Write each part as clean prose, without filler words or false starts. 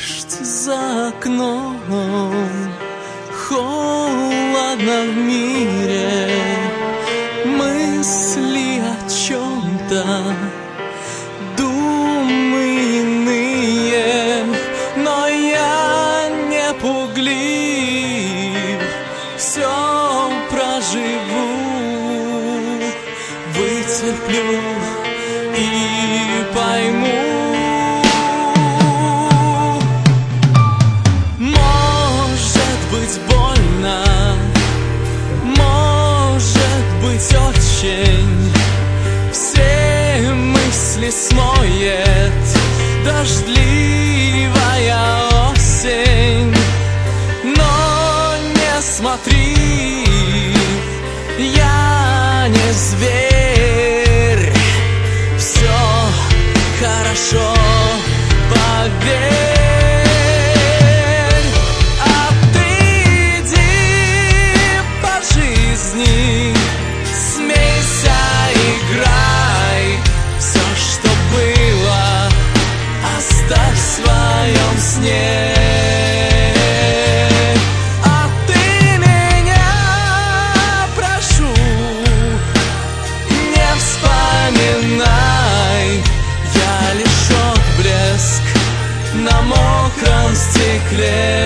Дождь за окном, холодно в мире, мысли о чем-то, думы иные, но я не пуглив, все проживу, вытерплю и пойму. Очень все мысли смоет дождливая осень, но не смотри, я не зверь, все хорошо, поверь. А ты меня прошу, не вспоминай, я лишь отблеск на мокром стекле.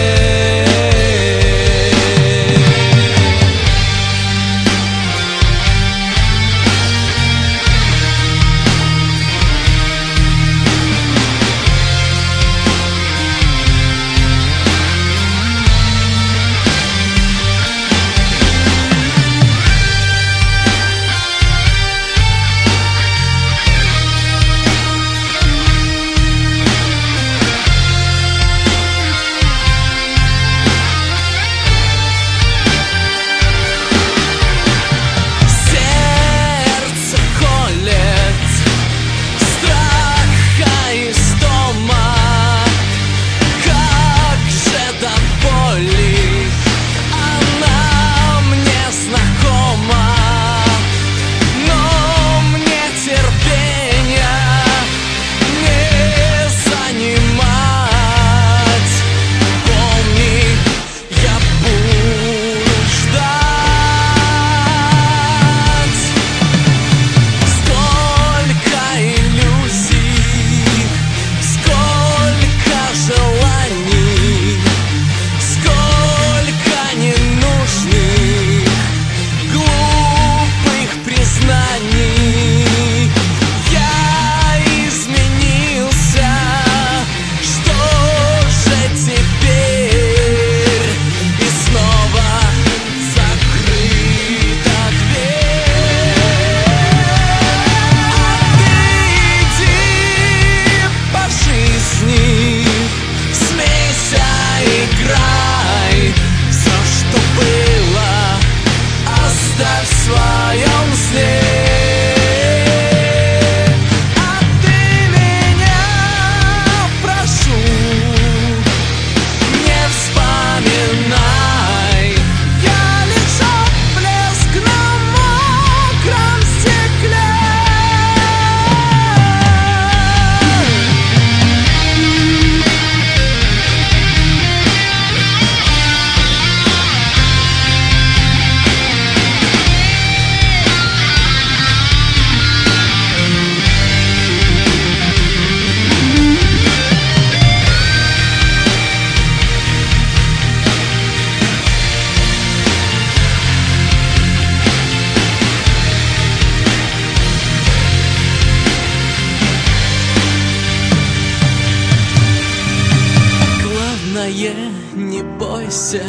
Не бойся,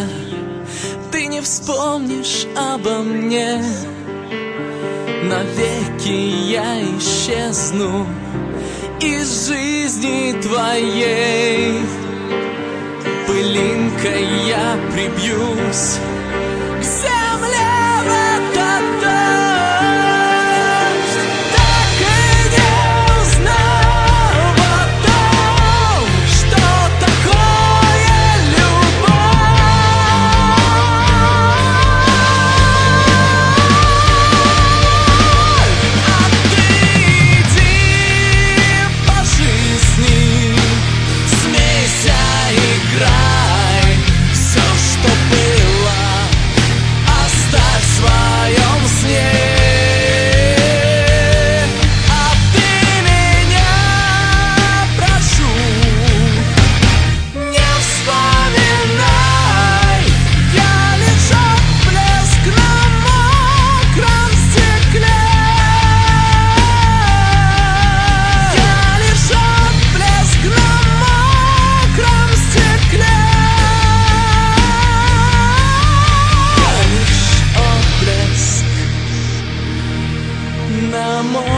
ты не вспомнишь обо мне. Навеки я исчезну из жизни твоей. Пылинкой я прибьюсь к земле в этот дождь. Так и не узнав о том, что такое смейся домой.